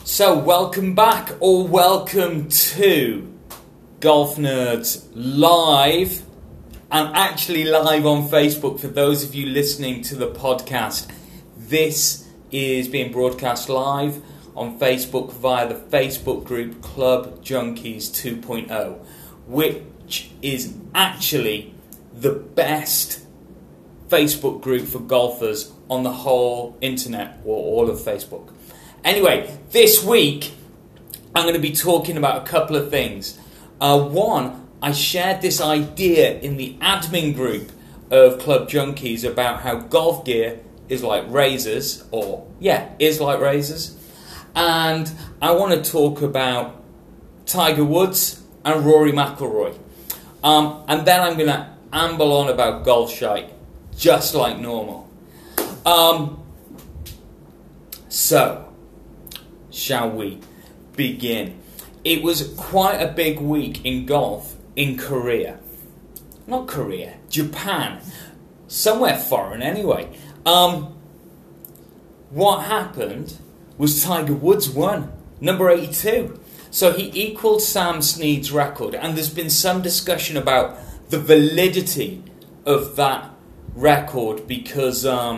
So, welcome back, or welcome to Golf Nerds Live. I'm actually live on Facebook for those of you listening to the podcast. This is being broadcast live on Facebook via the Facebook group Club Junkies 2.0, which is actually the best Facebook group for golfers on the whole internet, or all of Facebook. Anyway, this week I'm going to be talking about a couple of things. One, I shared this idea in the admin group of Club Junkies about how golf gear is like razors, is like razors. And I want to talk about Tiger Woods and Rory McIlroy. And then I'm going to amble on about golf shite, just like normal. So, shall we begin? It was quite a big week in golf in Korea. Not Korea, Japan. Somewhere foreign anyway. What happened was Tiger Woods won, number 82. So he equalled Sam Snead's record, and there's been some discussion about the validity of that record because,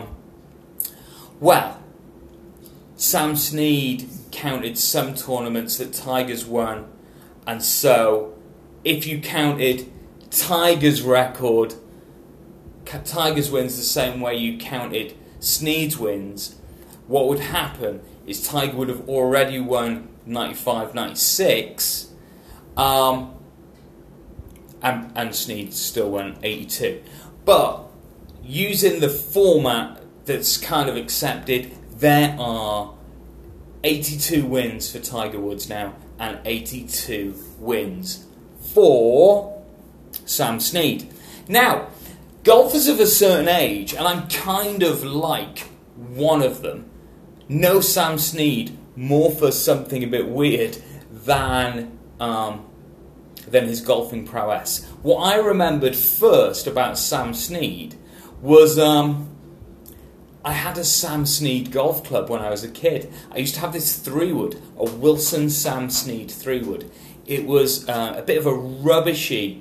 Sam Snead counted some tournaments that Tiger's won, and so if you counted Tiger's record, Tiger's wins the same way you counted Snead's wins, what would happen is Tiger would have already won 95, 96, and Snead still won 82. But using the format that's kind of accepted, there are 82 wins for Tiger Woods now and 82 wins for Sam Snead. Now, golfers of a certain age, and I'm kind of like one of them, know Sam Snead more for something a bit weird than his golfing prowess. What I remembered first about Sam Snead was I had a Sam Snead golf club when I was a kid. I used to have this 3-wood, a Wilson Sam Snead 3-wood. It was a bit of a rubbishy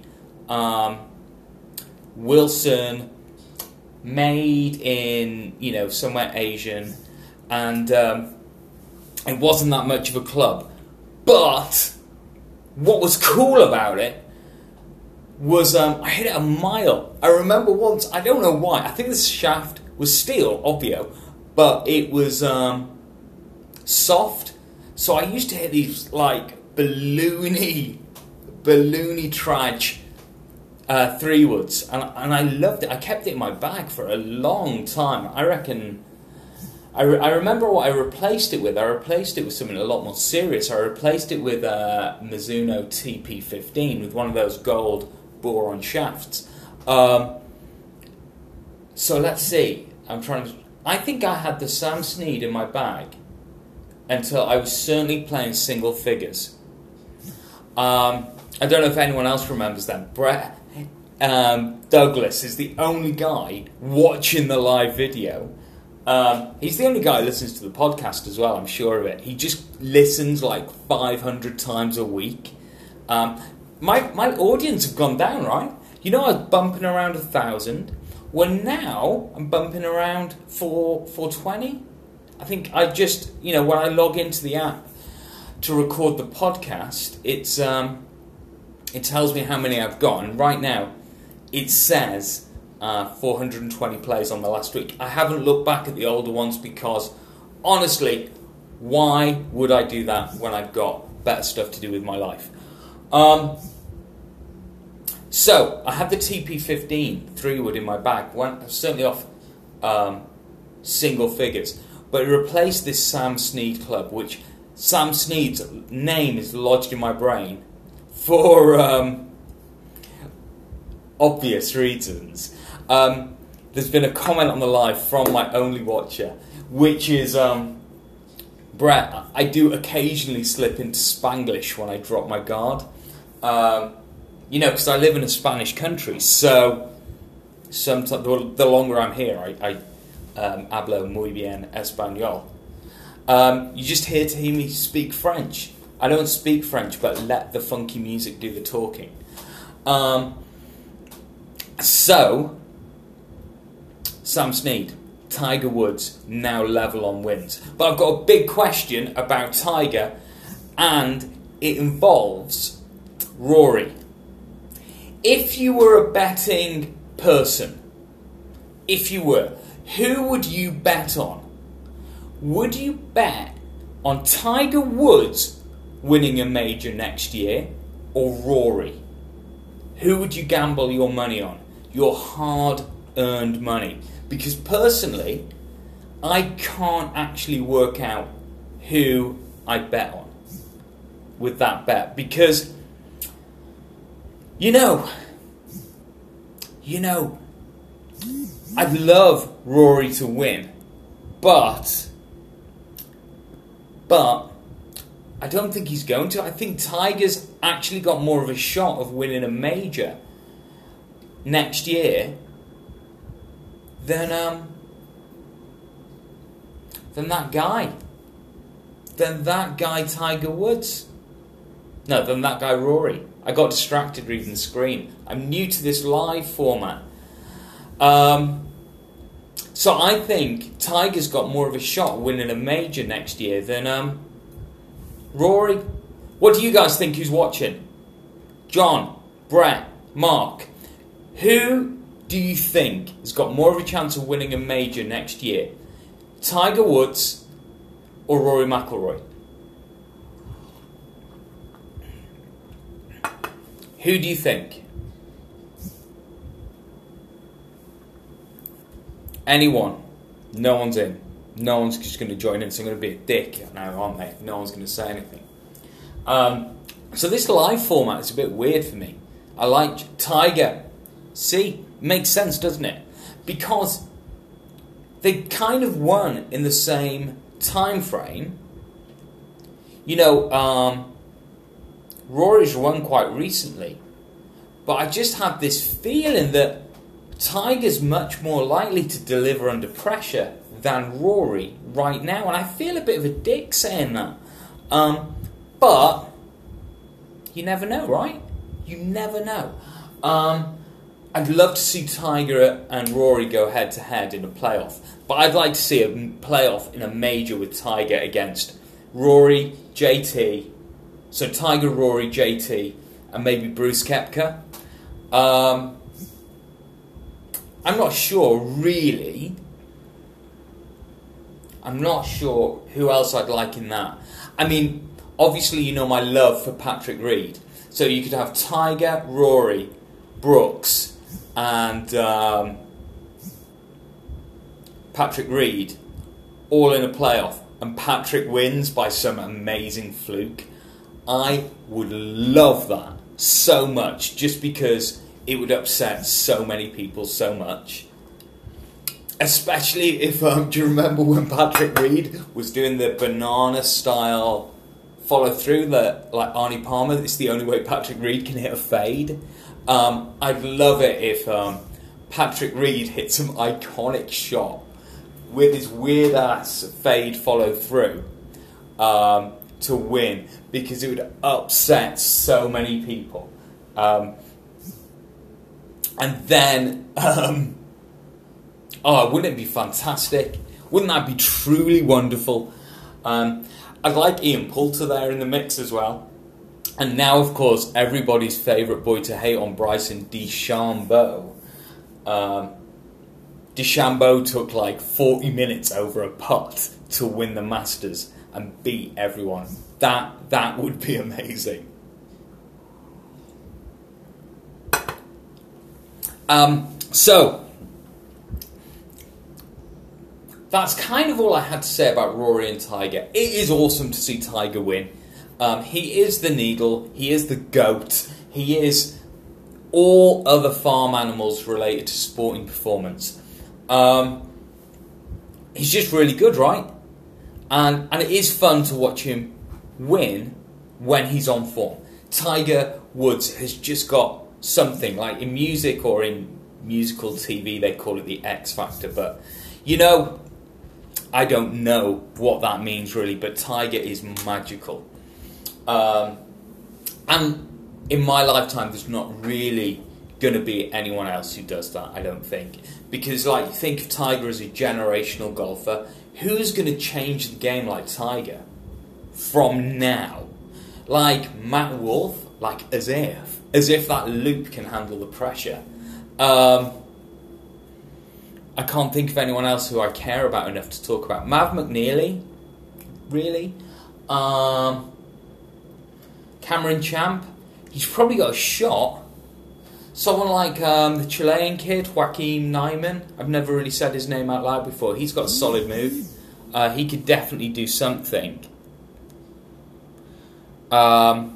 Wilson, made in, somewhere Asian, and it wasn't that much of a club. But what was cool about it was I hit it a mile. I remember once, I don't know why, I think this shaft was steel, obvio, but it was soft. So I used to hit these like balloony trudge 3-woods, and I loved it. I kept it in my bag for a long time. I reckon. I remember what I replaced it with. I replaced it with something a lot more serious. I replaced it with a Mizuno TP15 with one of those gold boron shafts. So let's see. I think I had the Sam Snead in my bag until I was certainly playing single figures. I don't know if anyone else remembers that. Brett Douglas is the only guy watching the live video. He's the only guy who listens to the podcast as well, I'm sure of it. He just listens like 500 times a week. My audience have gone down, right? I was bumping around 1,000. Well, now I'm bumping around 420. I think I just, when I log into the app to record the podcast, it tells me how many I've got. And right now, it says 420 plays on the last week. I haven't looked back at the older ones because, honestly, why would I do that when I've got better stuff to do with my life? So, I had the TP15 3-wood in my bag, certainly off single figures, but it replaced this Sam Snead club, which Sam Snead's name is lodged in my brain for obvious reasons. There's been a comment on the live from my only watcher, which is, Brett, I do occasionally slip into Spanglish when I drop my guard. Because I live in a Spanish country, so sometimes the longer I'm here, I hablo muy bien español. You're just here to hear me speak French. I don't speak French, but let the funky music do the talking. So, Sam Snead, Tiger Woods, now level on wins. But I've got a big question about Tiger, and it involves Rory. If you were a betting person, who would you bet on? Would you bet on Tiger Woods winning a major next year, or Rory? Who would you gamble your money on? Your hard-earned money? Because personally, I can't actually work out who I bet on with that bet. Because, you know, I'd love Rory to win, but I don't think he's going to. I think Tiger's actually got more of a shot of winning a major next year than that guy. Than that guy Tiger Woods. No, than that guy Rory. I got distracted reading the screen. I'm new to this live format. So I think Tiger's got more of a shot winning a major next year than Rory. What do you guys think who's watching? John, Brett, Mark. Who do you think has got more of a chance of winning a major next year? Tiger Woods or Rory McIlroy? Who do you think? Anyone? No one's in. No one's just going to join in, so I'm going to be a dick now, aren't they? No one's going to say anything. So this live format is a bit weird for me. I like Tiger. See? Makes sense, doesn't it? Because they kind of won in the same time frame. You know, Rory's won quite recently. But I just have this feeling that Tiger's much more likely to deliver under pressure than Rory right now, and I feel a bit of a dick saying that. But you never know, right? You never know. I'd love to see Tiger and Rory go head-to-head in a playoff, but I'd like to see a playoff in a major with Tiger against Rory, JT, so Tiger, Rory, JT, and maybe Bruce Koepka. I'm not sure, really. I'm not sure who else I'd like in that. I mean, obviously you know my love for Patrick Reed. So you could have Tiger, Rory, Brooks, and Patrick Reed all in a playoff. And Patrick wins by some amazing fluke. I would love that so much, just because it would upset so many people so much. Especially if, do you remember when Patrick Reed was doing the banana style follow through that, like Arnie Palmer, it's the only way Patrick Reed can hit a fade. I'd love it if Patrick Reed hit some iconic shot with his weird ass fade follow through to win, because it would upset so many people. And then, wouldn't it be fantastic? Wouldn't that be truly wonderful? I'd like Ian Poulter there in the mix as well. And now, of course, everybody's favourite boy to hate on, Bryson DeChambeau. DeChambeau took like 40 minutes over a putt to win the Masters and beat everyone. That would be amazing. So that's kind of all I had to say about Rory and Tiger. It is awesome to see Tiger win. He is the needle, he is the GOAT, he is all other farm animals related to sporting performance. He's just really good, right? And it is fun to watch him win when he's on form. Tiger Woods has just got something, like in music or in musical TV they call it the X Factor, but you know, I don't know what that means really, but Tiger is magical. And in my lifetime, there's not really going to be anyone else who does that, I don't think. Because, like, think of Tiger as a generational golfer. Who's going to change the game like Tiger from now? Like Matt Wolff, like as if that loop can handle the pressure. I can't think of anyone else who I care about enough to talk about. Mav McNeely, really? Cameron Champ, he's probably got a shot. Someone like the Chilean kid, Joaquin Nyman, I've never really said his name out loud before. He's got a solid move. He could definitely do something. I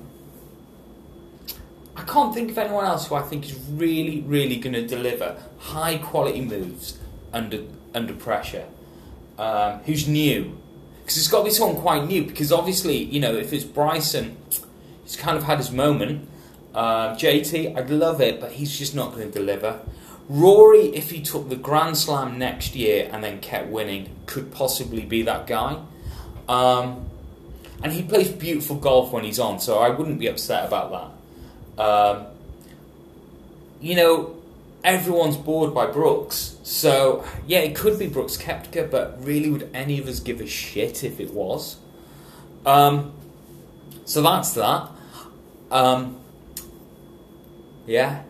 can't think of anyone else who I think is really, really going to deliver high quality moves under pressure. Who's new? Because it's got to be someone quite new. Because obviously, you know, if it's Bryson, he's kind of had his moment. JT, I'd love it, but he's just not going to deliver. Rory, if he took the Grand Slam next year and then kept winning, could possibly be that guy. And he plays beautiful golf when he's on, so I wouldn't be upset about that. You know, everyone's bored by Brooks, so yeah, it could be Brooks Koepka, but really, would any of us give a shit if it was? So that's that. Yeah.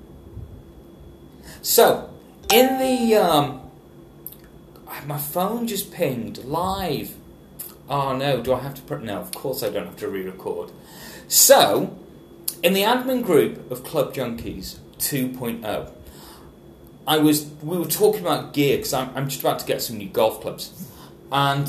So, in the my phone just pinged live. Oh no, do I have to put... No, of course I don't have to re-record. So, in the admin group of Club Junkies 2.0, we were talking about gear, because I'm just about to get some new golf clubs. And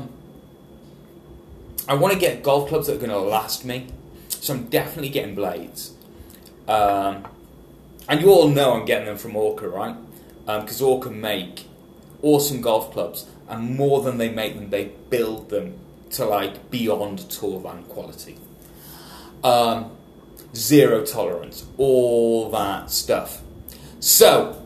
I want to get golf clubs that are going to last me. So I'm definitely getting blades. And you all know I'm getting them from Orca, right? Because Orca make awesome golf clubs, and more than they make them, they build them to like beyond tour van quality. Zero tolerance, all that stuff. So,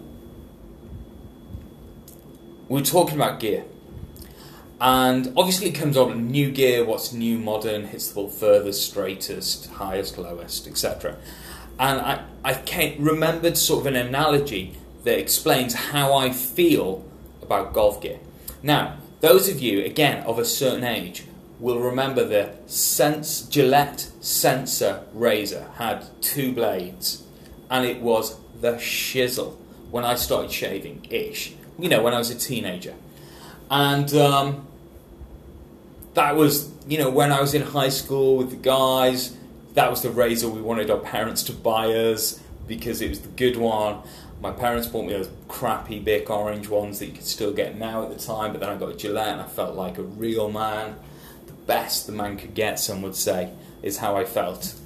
we're talking about gear. And obviously it comes on new gear, what's new, modern, hits the ball furthest, straightest, highest, lowest, etc. And I remembered sort of an analogy that explains how I feel about golf gear. Now, those of you, again, of a certain age, will remember the Gillette Sensor razor had 2 blades, and it was the shizzle when I started shaving-ish, you know, when I was a teenager. And that was, you know, when I was in high school with the guys, that was the razor we wanted our parents to buy us because it was the good one. My parents bought me those crappy big orange ones that you could still get now at the time, but then I got a Gillette and I felt like a real man. The best the man could get, some would say, is how I felt.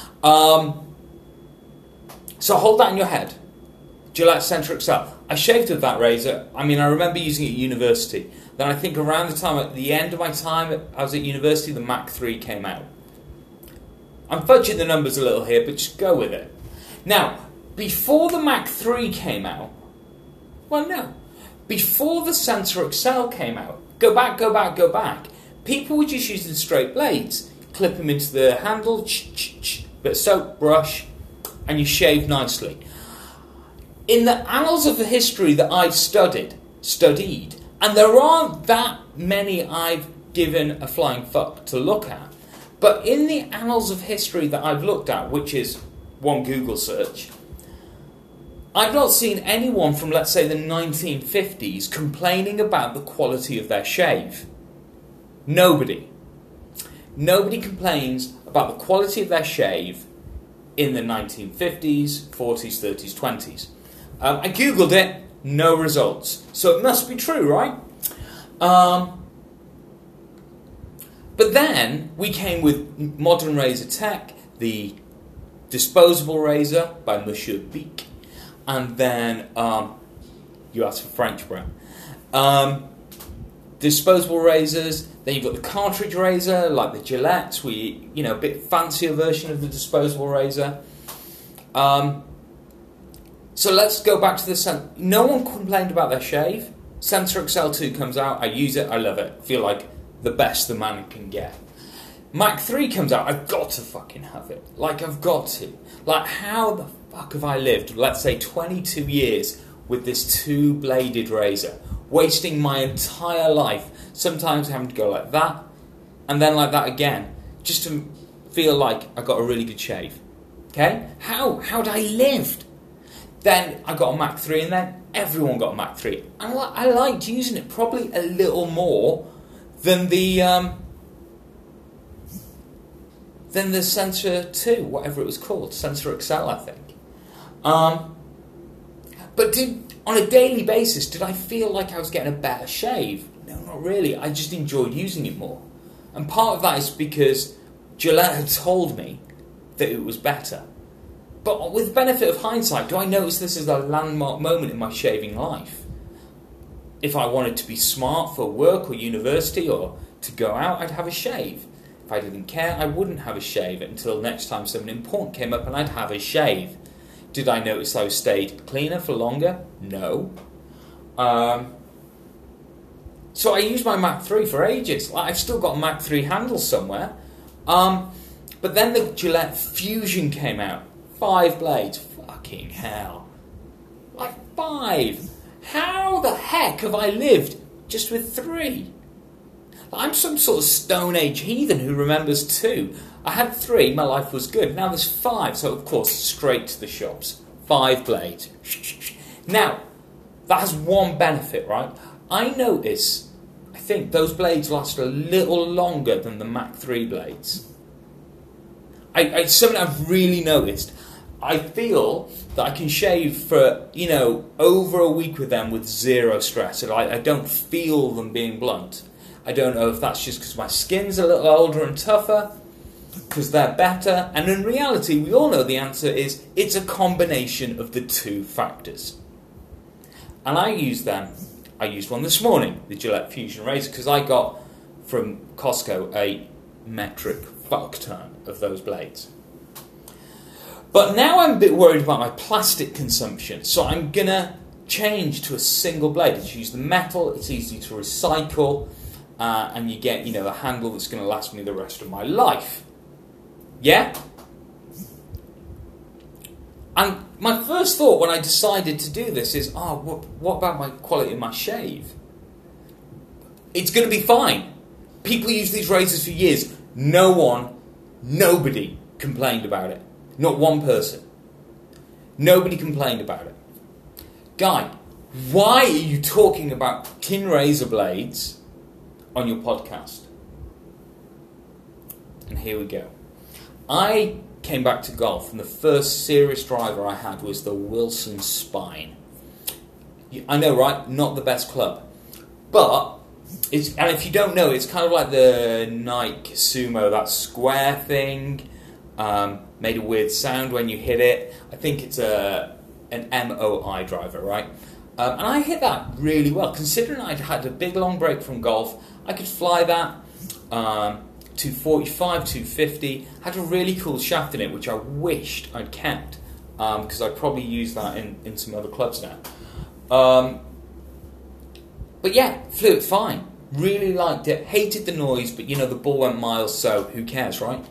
So hold that in your head. Gillette Sensor XL. I shaved with that razor. I mean, I remember using it at university. Then I think around the time, at the end of my time I was at university, the Mach 3 came out. I'm fudging the numbers a little here, but just go with it. Now, before the Mach 3 came out, well, no. Before the Sensor XL came out, go back, people were just using straight blades. Clip them into the handle, bit of soap, brush, and you shave nicely. In the annals of the history that I've studied, and there aren't that many I've given a flying fuck to look at, but in the annals of history that I've looked at, which is one Google search, I've not seen anyone from, let's say, the 1950s complaining about the quality of their shave. Nobody. Nobody complains about the quality of their shave in the 1950s, 40s, 30s, 20s. I googled it, no results. So it must be true, right? But then we came with modern razor tech, the disposable razor by Monsieur Bic, and then you asked for French brand. Disposable razors. Then you've got the cartridge razor, like the Gillette, a bit fancier version of the disposable razor. So let's go back to the sun. No one complained about their shave. Sensor XL2 comes out, I use it, I love it. Feel like the best the man can get. Mach 3 comes out, I've got to fucking have it. Like, I've got to. Like, how the fuck have I lived, let's say, 22 years with this two-bladed razor, wasting my entire life, sometimes having to go like that, and then like that again, just to feel like I got a really good shave. Okay? How'd I lived? Then I got a Mach 3, and then everyone got a Mach 3. And I liked using it probably a little more than the Sensor 2, whatever it was called, Sensor XL, I think. But on a daily basis, did I feel like I was getting a better shave? No, not really. I just enjoyed using it more. And part of that is because Gillette had told me that it was better. But with the benefit of hindsight, do I notice this as a landmark moment in my shaving life? If I wanted to be smart for work or university or to go out, I'd have a shave. If I didn't care, I wouldn't have a shave until next time something important came up and I'd have a shave. Did I notice I stayed cleaner for longer? No. So I used my Mach 3 for ages. Like, I've still got a Mach 3 handle somewhere. But then the Gillette Fusion came out. 5 blades. Fucking hell. Like 5. How the heck have I lived just with 3? I'm some sort of Stone Age heathen who remembers 2. I had 3, my life was good. Now there's 5, so of course straight to the shops. 5 blades. Now, that has one benefit, right? I think those blades last a little longer than the Mach 3 blades. It's something I've really noticed. I feel that I can shave for, over a week with them with zero stress. I don't feel them being blunt. I don't know if that's just because my skin's a little older and tougher, because they're better, and in reality, we all know the answer is it's a combination of the 2 factors. And I use them. I used one this morning, the Gillette Fusion razor, because I got from Costco a metric fuck ton of those blades. But now I'm a bit worried about my plastic consumption, so I'm going to change to a single blade. It's use the metal, it's easy to recycle, and you get, a handle that's going to last me the rest of my life. Yeah? And my first thought when I decided to do this is, what about my quality of my shave? It's going to be fine. People use these razors for years. Nobody complained about it. Not one person. Nobody complained about it. Guy, why are you talking about tin razor blades on your podcast? And here we go. I came back to golf and the first serious driver I had was the Wilson Spine. I know, right? Not the best club. But, and if you don't know, it's kind of like the Nike Sumo, that square thing. Made a weird sound when you hit it. I think it's an MOI driver, right? And I hit that really well. Considering I'd had a big long break from golf, I could fly that 245, 250. Had a really cool shaft in it, which I wished I'd kept, because I'd probably use that in some other clubs now. But yeah, flew it fine. Really liked it. Hated the noise, but the ball went miles, so who cares, right?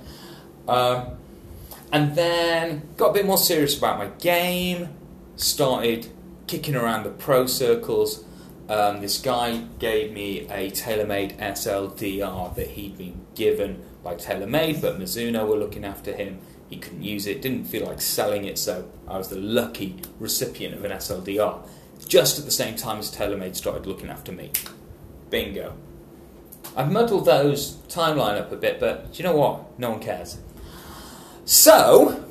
And then got a bit more serious about my game, started kicking around the pro circles. This guy gave me a TaylorMade SLDR that he'd been given by TaylorMade, but Mizuno were looking after him. He couldn't use it, didn't feel like selling it, so I was the lucky recipient of an SLDR. Just at the same time as TaylorMade started looking after me. Bingo. I've muddled those timeline up a bit, but do you know what? No one cares. So,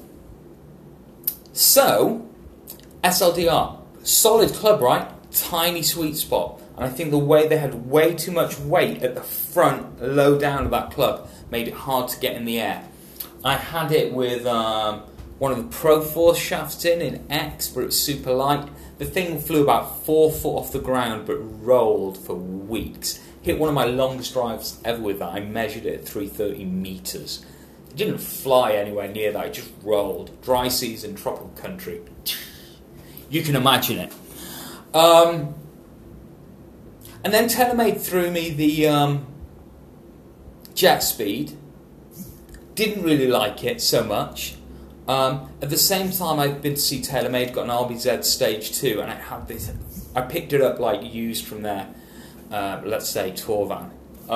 SLDR, solid club, right? Tiny sweet spot. And I think the way they had way too much weight at the front, low down of that club, made it hard to get in the air. I had it with one of the Pro Force shafts in X, but it was super light. The thing flew about 4 foot off the ground, but rolled for weeks. Hit one of my longest drives ever with that. I measured it at 330 meters. It didn't fly anywhere near that, it just rolled. Dry season, tropical country. You can imagine it. And then TaylorMade threw me the Jet Speed. Didn't really like it so much. At the same time, I've been to see TaylorMade, got an RBZ Stage 2, and it had this. I picked it up like used from their, let's say, tour van.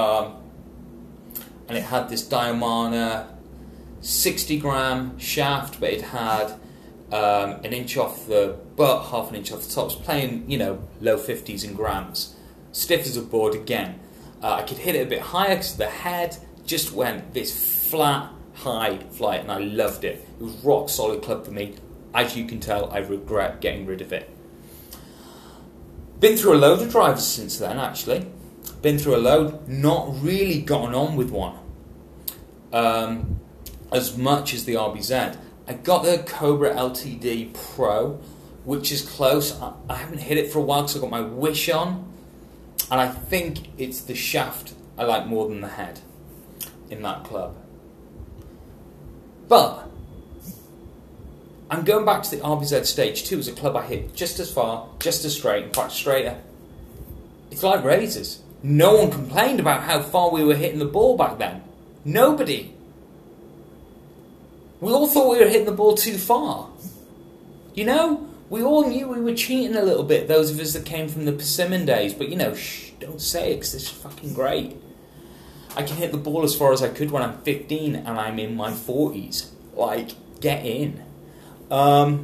And it had this Diamana 60 gram shaft, but it had an inch off the butt, half an inch off the top. It's playing, low 50s in grams. Stiff as a board again. I could hit it a bit higher because the head just went this flat, high flight, and I loved it. It was rock solid club for me. As you can tell, I regret getting rid of it. Been through a load of drivers since then, actually. Been through a load, not really gotten on with one as much as the RBZ. I got the Cobra LTD Pro, which is close. I haven't hit it for a while because I got my Wish on, and I think it's the shaft I like more than the head in that club. But I'm going back to the RBZ Stage 2 as a club I hit just as far, just as straight, in fact straighter. It's like razors. No one complained about how far we were hitting the ball back then. Nobody. We all thought we were hitting the ball too far. We all knew we were cheating a little bit, those of us that came from the Persimmon days, but shh, don't say it because this is fucking great. I can hit the ball as far as I could when I'm 15 and I'm in my 40s. Like, get in. But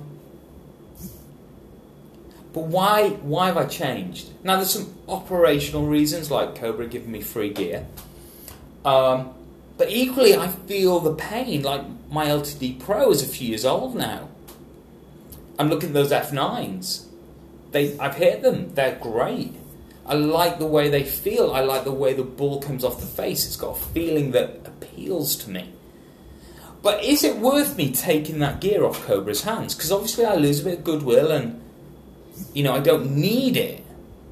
why have I changed? Now, there's some operational reasons, like Cobra giving me free gear. But equally, I feel the pain, like my LTD Pro is a few years old now. I'm looking at those F9s. I've hit them. They're great. I like the way they feel. I like the way the ball comes off the face. It's got a feeling that appeals to me. But is it worth me taking that gear off Cobra's hands? Because obviously I lose a bit of goodwill and, I don't need it.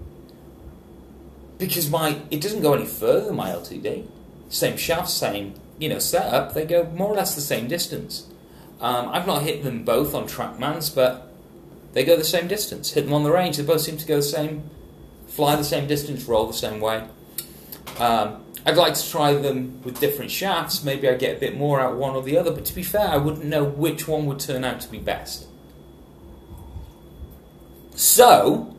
Because it doesn't go any further than my LTD. Same shaft, same, setup. They go more or less the same distance. I've not hit them both on Trackmans, but they go the same distance. Hit them on the range, they both seem to go the same, fly the same distance, roll the same way. I'd like to try them with different shafts. Maybe I get a bit more out one or the other, but to be fair, I wouldn't know which one would turn out to be best. So,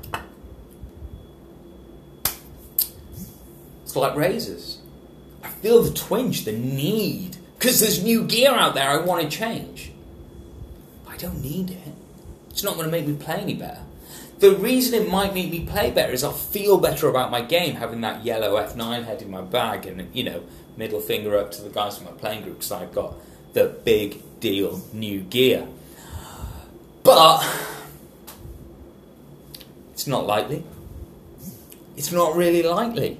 it's like razors. I feel the twinge, the need, because there's new gear out there I want to change. I don't need it. It's not going to make me play any better. The reason it might make me play better is I'll feel better about my game having that yellow F9 head in my bag and, middle finger up to the guys in my playing group because I've got the big deal new gear. But it's not likely. It's not really likely.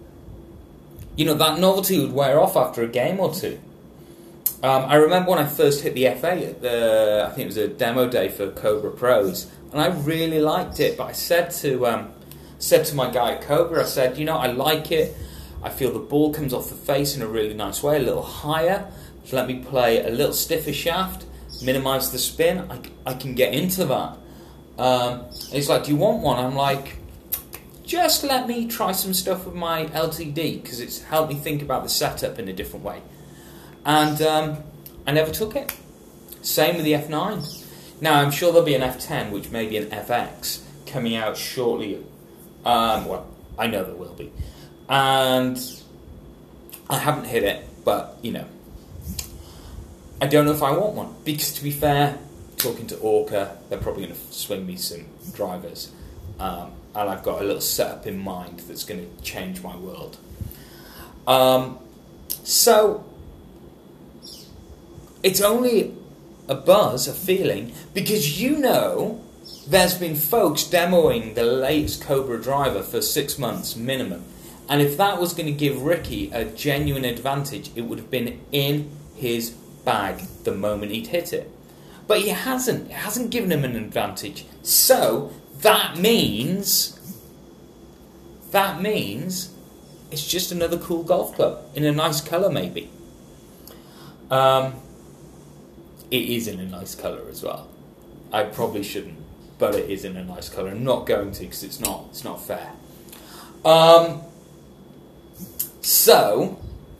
That novelty would wear off after a game or two. I remember when I first hit the FA at I think it was a demo day for Cobra Pros, and I really liked it. But I said to my guy at Cobra, I said, I like it. I feel the ball comes off the face in a really nice way, a little higher. So let me play a little stiffer shaft, minimise the spin. I can get into that. And he's like, do you want one? I'm like, just let me try some stuff with my LTD because it's helped me think about the setup in a different way. And I never took it. Same with the F9. Now, I'm sure there'll be an F10, which may be an FX, coming out shortly. Well, I know there will be. And I haven't hit it, but, I don't know if I want one. Because, to be fair, talking to Orca, they're probably going to swing me some drivers. And I've got a little setup in mind that's going to change my world. So, it's only a buzz, a feeling, because there's been folks demoing the latest Cobra driver for 6 months minimum. And if that was going to give Ricky a genuine advantage, it would have been in his bag the moment he'd hit it. But he hasn't. It hasn't given him an advantage. So, that means it's just another cool golf club in a nice colour, maybe. It is in a nice colour as well. I probably shouldn't, but it is in a nice colour. I'm not going to because it's not fair. So,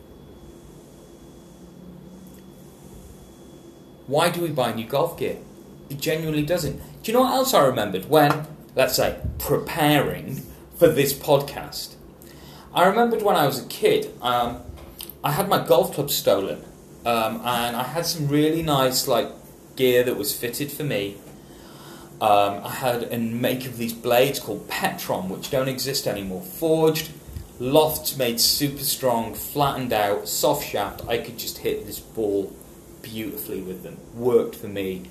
why do we buy new golf gear? It genuinely doesn't. Do you know what else I remembered when, let's say, preparing for this podcast? I remembered when I was a kid, I had my golf club stolen, and I had some really nice gear that was fitted for me. I had a make of these blades called Petron, which don't exist anymore. Forged, lofts made super strong, flattened out, soft shaft. I could just hit this ball beautifully with them. Worked for me.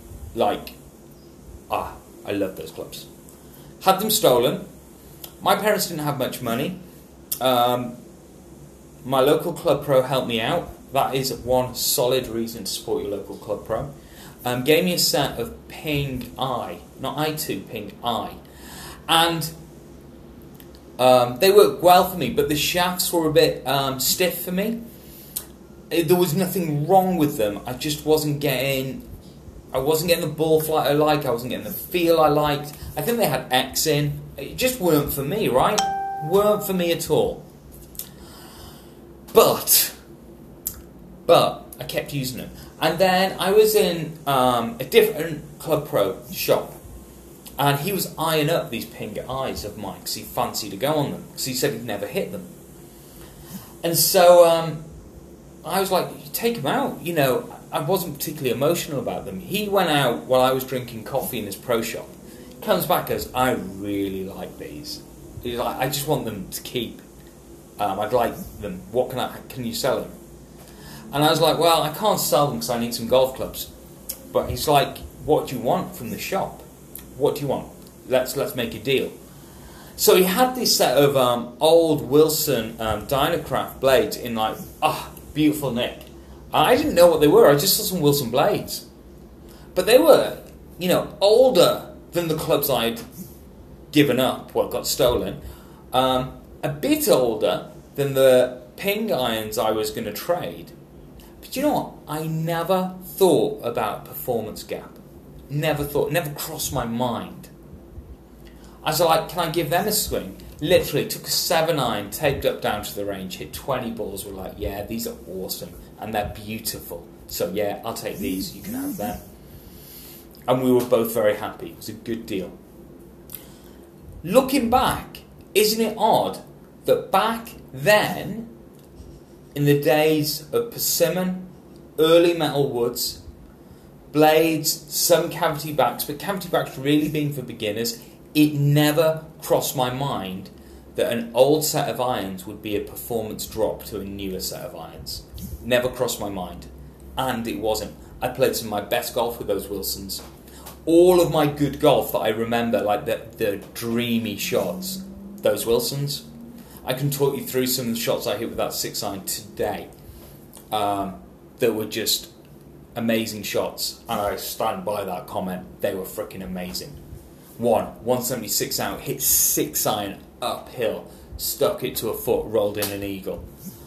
I love those clubs. Had them stolen. My parents didn't have much money. My local club pro helped me out. That is one solid reason to support your local club pro. Gave me a set of Ping I, not I2, Ping I. And they worked well for me, but the shafts were a bit stiff for me. There was nothing wrong with them. I just wasn't getting the ball flight I like. I wasn't getting the feel I liked. I think they had X in. It just weren't for me, right? Weren't for me at all. But I kept using them. And then I was in a different Club Pro shop, and he was eyeing up these Ping Eyes of mine because he fancied to go on them, because he said he'd never hit them. And so I was like, you take them out. You know, I wasn't particularly emotional about them. He went out while I was drinking coffee in his pro shop. Comes back, goes, I really like these. He's like, I just want them to keep. I'd like them. Can you sell them? And I was like, well, I can't sell them because I need some golf clubs. But he's like, what do you want from the shop? What do you want? Let's make a deal. So he had this set of old Wilson Dynacraft blades in beautiful nick. I didn't know what they were. I just saw some Wilson blades. But they were, older than the clubs I'd given up, got stolen. A bit older than the Ping irons I was going to trade. But you know what? I never thought about performance gap. Never crossed my mind. I was like, can I give them a swing? Literally took a 7-iron, taped up down to the range, hit 20 balls. We're like, yeah, these are awesome and they're beautiful. So yeah, I'll take these. You can have them. And we were both very happy. It was a good deal. Looking back, isn't it odd that back then, in the days of persimmon, early metal woods, blades, some cavity backs, but cavity backs really being for beginners, it never crossed my mind that an old set of irons would be a performance drop to a newer set of irons. Never crossed my mind. And it wasn't. I played some of my best golf with those Wilsons. All of my good golf that I remember, like the dreamy shots, those Wilsons. I can talk you through some of the shots I hit with that 6-iron today that were just amazing shots. And I stand by that comment. They were freaking amazing. 176 out, hit 6-iron uphill, stuck it to a foot, rolled in an eagle.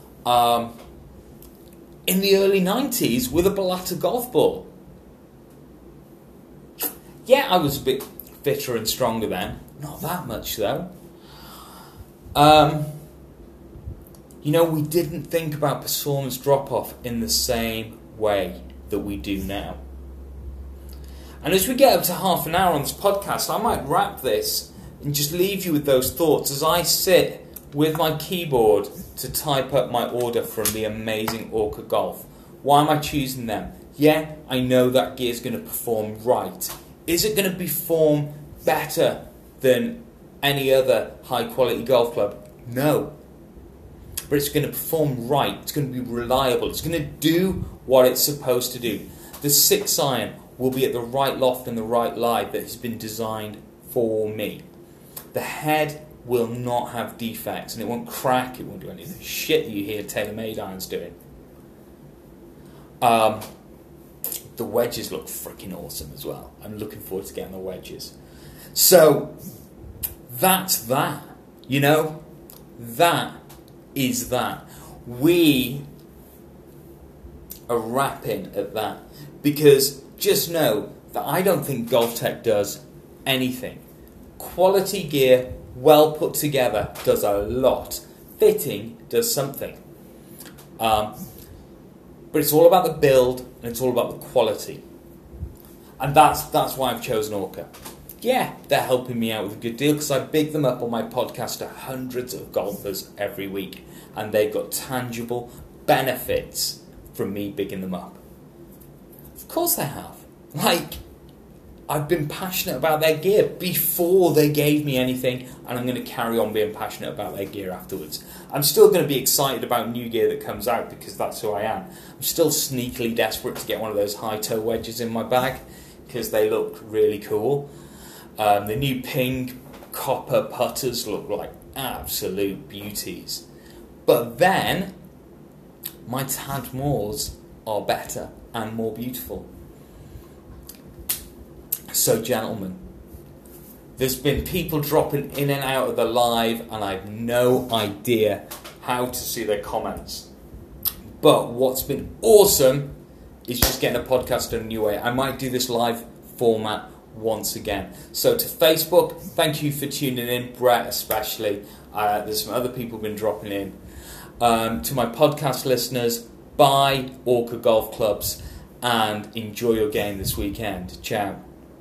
In the early 90s with a Balata golf ball. Yeah, I was a bit fitter and stronger then. Not that much though. We didn't think about performance drop-off in the same way that we do now. And as we get up to half an hour on this podcast, I might wrap this and just leave you with those thoughts as I sit with my keyboard to type up my order from the amazing Orca Golf. Why am I choosing them? Yeah, I know that gear is going to perform right. Is it going to perform better than any other high-quality golf club? No. But it's going to perform right. It's going to be reliable. It's going to do what it's supposed to do. The 6-iron will be at the right loft and the right lie that has been designed for me. The head will not have defects and it won't crack, it won't do any of the shit that you hear TaylorMade irons doing. The wedges look freaking awesome as well. I'm looking forward to getting the wedges. So, that's that. That is that. We are wrapping at that. Because just know that I don't think GolfTec does anything. Quality gear well put together does a lot. Fitting does something. But it's all about the build and it's all about the quality. And that's why I've chosen Orca. Yeah, they're helping me out with a good deal because I big them up on my podcast to hundreds of golfers every week. And they've got tangible benefits from me bigging them up. Of course they have. I've been passionate about their gear before they gave me anything, and I'm going to carry on being passionate about their gear afterwards. I'm still going to be excited about new gear that comes out because that's who I am. I'm still sneakily desperate to get one of those high toe wedges in my bag because they look really cool. The new Ping copper putters look like absolute beauties. But then, my Tadmors are better and more beautiful. So, gentlemen, there's been people dropping in and out of the live, and I have no idea how to see their comments. But what's been awesome is just getting a podcast in a new way. I might do this live format once again. So to Facebook, thank you for tuning in, Brett especially. There's some other people been dropping in. To my podcast listeners, buy Orca Golf Clubs and enjoy your game this weekend. Ciao.